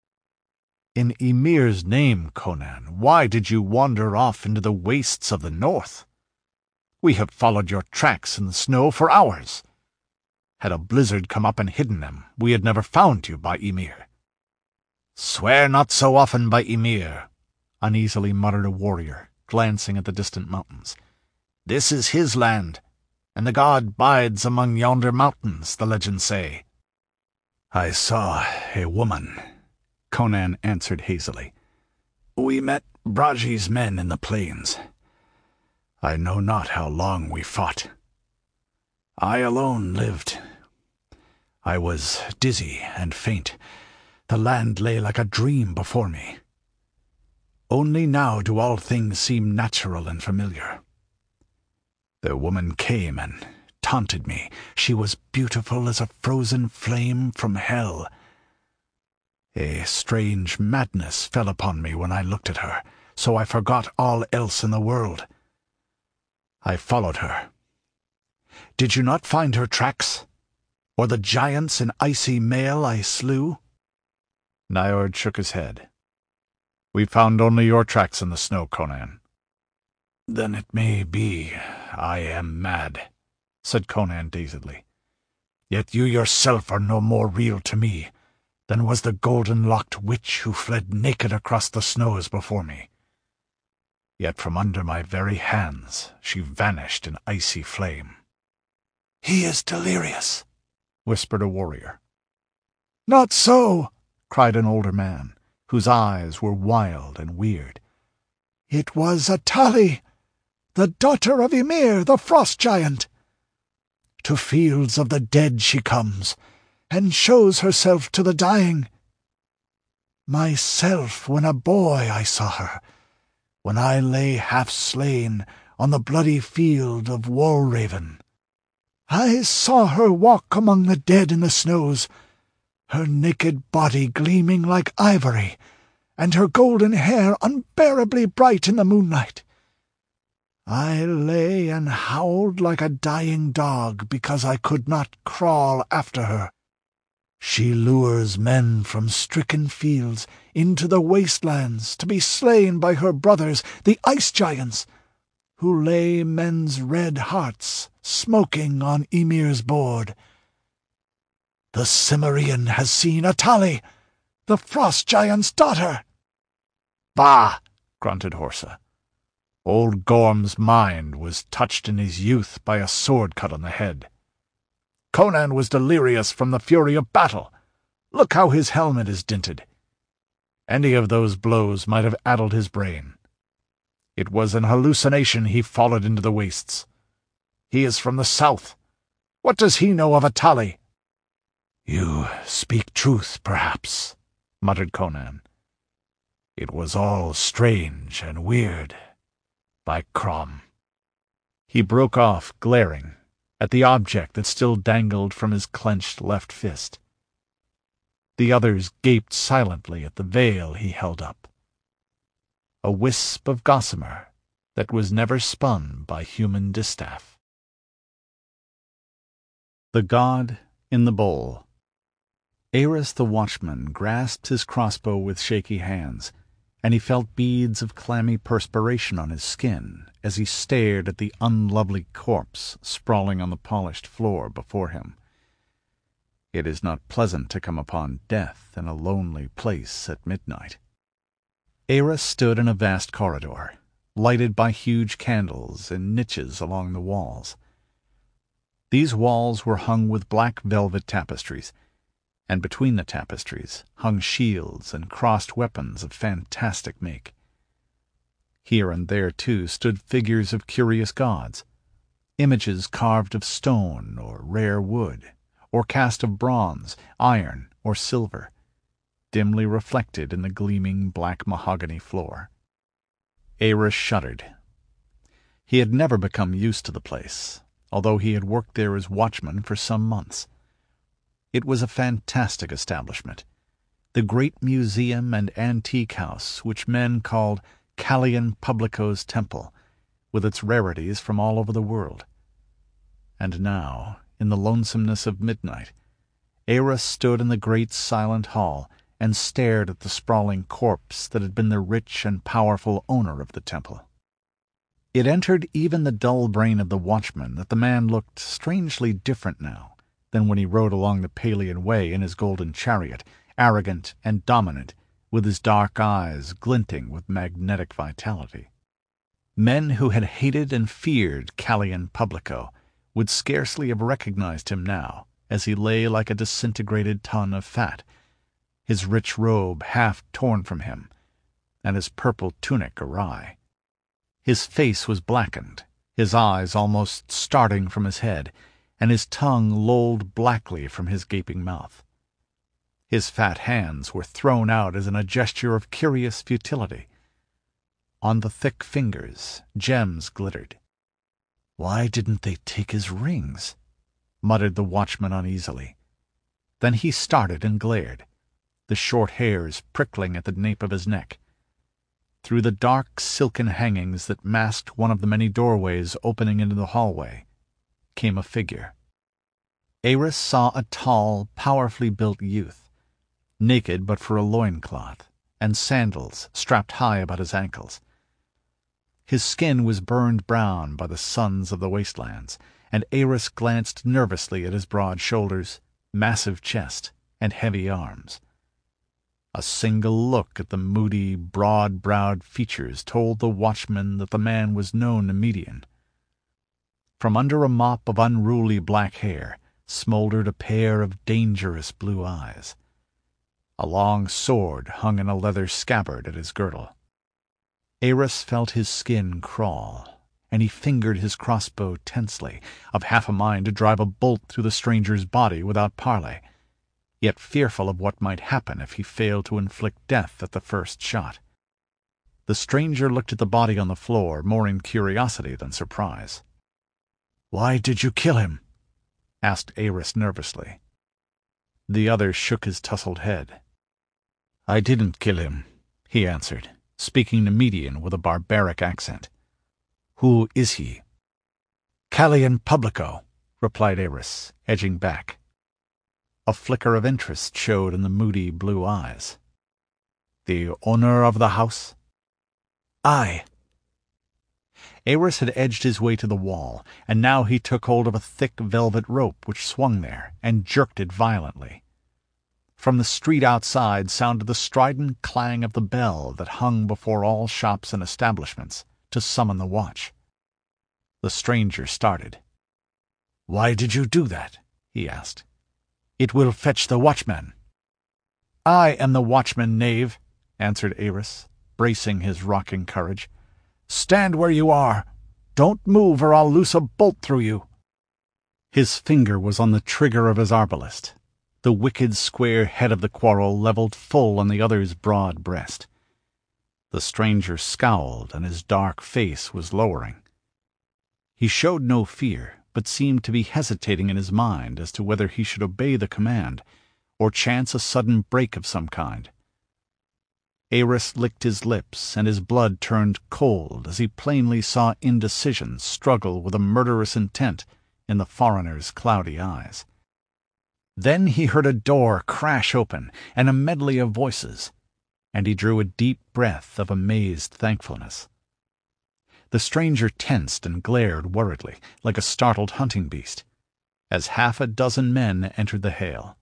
In Ymir's name, Conan, why did you wander off into the wastes of the north? We have followed your tracks in the snow for hours. Had a blizzard come up and hidden them, we had never found you by Ymir." "Swear not so often by Ymir," uneasily muttered a warrior, glancing at the distant mountains. "This is his land, and the god bides among yonder mountains, the legends say." "I saw a woman," Conan answered hazily. "We met Bragi's men in the plains. I know not how long we fought. I alone lived. I was dizzy and faint. The land lay like a dream before me. Only now do all things seem natural and familiar. The woman came and taunted me. She was beautiful as a frozen flame from hell. A strange madness fell upon me when I looked at her, so I forgot all else in the world. I followed her. Did you not find her tracks? Or the giants in icy mail I slew?" Niord shook his head. "We found only your tracks in the snow, Conan." "Then it may be I am mad," said Conan dazedly. "Yet you yourself are no more real to me than was the golden-locked witch who fled naked across the snows before me. Yet from under my very hands she vanished in icy flame." "He is delirious," whispered a warrior. "Not so," cried an older man, whose eyes were wild and weird. "It was Atali, the daughter of Ymir, the frost giant. To fields of the dead she comes, and shows herself to the dying. Myself, when a boy, I saw her, when I lay half-slain on the bloody field of Walraven. I saw her walk among the dead in the snows, her naked body gleaming like ivory, and her golden hair unbearably bright in the moonlight. I lay and howled like a dying dog because I could not crawl after her. She lures men from stricken fields into the wastelands to be slain by her brothers, the ice giants, who lay men's red hearts smoking on Ymir's board. The Cimmerian has seen Atali, the frost giant's daughter." "Bah!" grunted Horsa. "Old Gorm's mind was touched in his youth by a sword cut on the head. Conan was delirious from the fury of battle. Look how his helmet is dinted. Any of those blows might have addled his brain. It was an hallucination he followed into the wastes. He is from the south. What does he know of Atali?" "You speak truth, perhaps," muttered Conan. "It was all strange and weird, by Crom." He broke off, glaring at the object that still dangled from his clenched left fist. The others gaped silently at the veil he held up. A wisp of gossamer that was never spun by human distaff. The God in the Bowl. Eris the watchman grasped his crossbow with shaky hands, and he felt beads of clammy perspiration on his skin as he stared at the unlovely corpse sprawling on the polished floor before him. It is not pleasant to come upon death in a lonely place at midnight. Eris stood in a vast corridor, lighted by huge candles in niches along the walls. These walls were hung with black velvet tapestries, and between the tapestries hung shields and crossed weapons of fantastic make. Here and there, too, stood figures of curious gods, images carved of stone or rare wood, or cast of bronze, iron, or silver, dimly reflected in the gleaming black mahogany floor. Eris shuddered. He had never become used to the place, although he had worked there as watchman for some months. It was a fantastic establishment, the great museum and antique house which men called Calian Publico's Temple, with its rarities from all over the world. And now, in the lonesomeness of midnight, Eris stood in the great silent hall and stared at the sprawling corpse that had been the rich and powerful owner of the temple. It entered even the dull brain of the watchman that the man looked strangely different now than when he rode along the Pelian Way in his golden chariot, arrogant and dominant, with his dark eyes glinting with magnetic vitality. Men who had hated and feared Calian Publico would scarcely have recognized him now, as he lay like a disintegrated ton of fat, his rich robe half torn from him, and his purple tunic awry. His face was blackened, his eyes almost starting from his head, and his tongue lolled blackly from his gaping mouth. His fat hands were thrown out as in a gesture of curious futility. On the thick fingers gems glittered. "Why didn't they take his rings?" muttered the watchman uneasily. Then he started and glared. the short hairs prickling at the nape of his neck. Through the dark silken hangings that masked one of the many doorways opening into the hallway came a figure. Eris saw a tall, powerfully built youth, naked but for a loincloth, and sandals strapped high about his ankles. His skin was burned brown by the suns of the wastelands, and Eris glanced nervously at his broad shoulders, massive chest, and heavy arms. A single look at the moody, broad-browed features told the watchman that the man was no Nemedian. From under a mop of unruly black hair smoldered a pair of dangerous blue eyes. A long sword hung in a leather scabbard at his girdle. Eris felt his skin crawl, and he fingered his crossbow tensely, of half a mind to drive a bolt through the stranger's body without parley, yet fearful of what might happen if he failed to inflict death at the first shot. The stranger looked at the body on the floor more in curiosity than surprise. "Why did you kill him?" asked Eris nervously. The other shook his tousled head. "I didn't kill him," he answered, speaking Nemedian with a barbaric accent. "Who is he?" "Calian Publico," replied Eris, edging back. A flicker of interest showed in the moody blue eyes. "The owner of the house?" "Aye." Eris had edged his way to the wall, and now he took hold of a thick velvet rope which swung there, and jerked it violently. From the street outside sounded the strident clang of the bell that hung before all shops and establishments to summon the watch. The stranger started. "Why did you do that?" he asked. "It will fetch the watchman." "I am the watchman, knave," answered Eris, bracing his rocking courage. "Stand where you are. Don't move or I'll loose a bolt through you." His finger was on the trigger of his arbalist, the wicked square head of the quarrel leveled full on the other's broad breast. The stranger scowled, and his dark face was lowering. He showed no fear, but seemed to be hesitating in his mind as to whether he should obey the command, or chance a sudden break of some kind. Eris licked his lips, and his blood turned cold as he plainly saw indecision struggle with a murderous intent in the foreigner's cloudy eyes. Then he heard a door crash open, and a medley of voices, and he drew a deep breath of amazed thankfulness. The stranger tensed and glared worriedly, like a startled hunting beast, as half a dozen men entered the hale.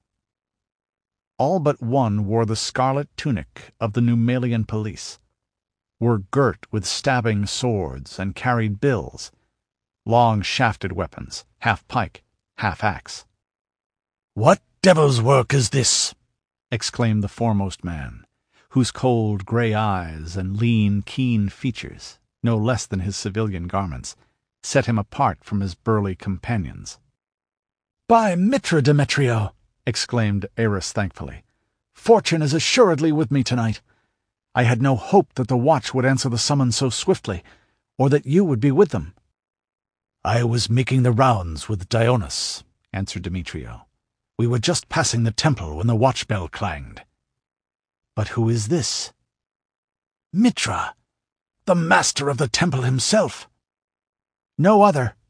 All but one wore the scarlet tunic of the Numalian police, were girt with stabbing swords, and carried bills, long shafted weapons, half pike, half axe. "What devil's work is this?" exclaimed the foremost man, whose cold grey eyes and lean, keen features, no less than his civilian garments, set him apart from his burly companions. "By Mitra, Demetrio!" exclaimed Eris thankfully. "Fortune is assuredly with me tonight. I had no hope that the watch would answer the summons so swiftly, or that you would be with them." "I was making the rounds with Dionys," answered Demetrio. "We were just passing the temple when the watch bell clanged." "But who is this?" "Mitra, the master of the temple himself." "No other,"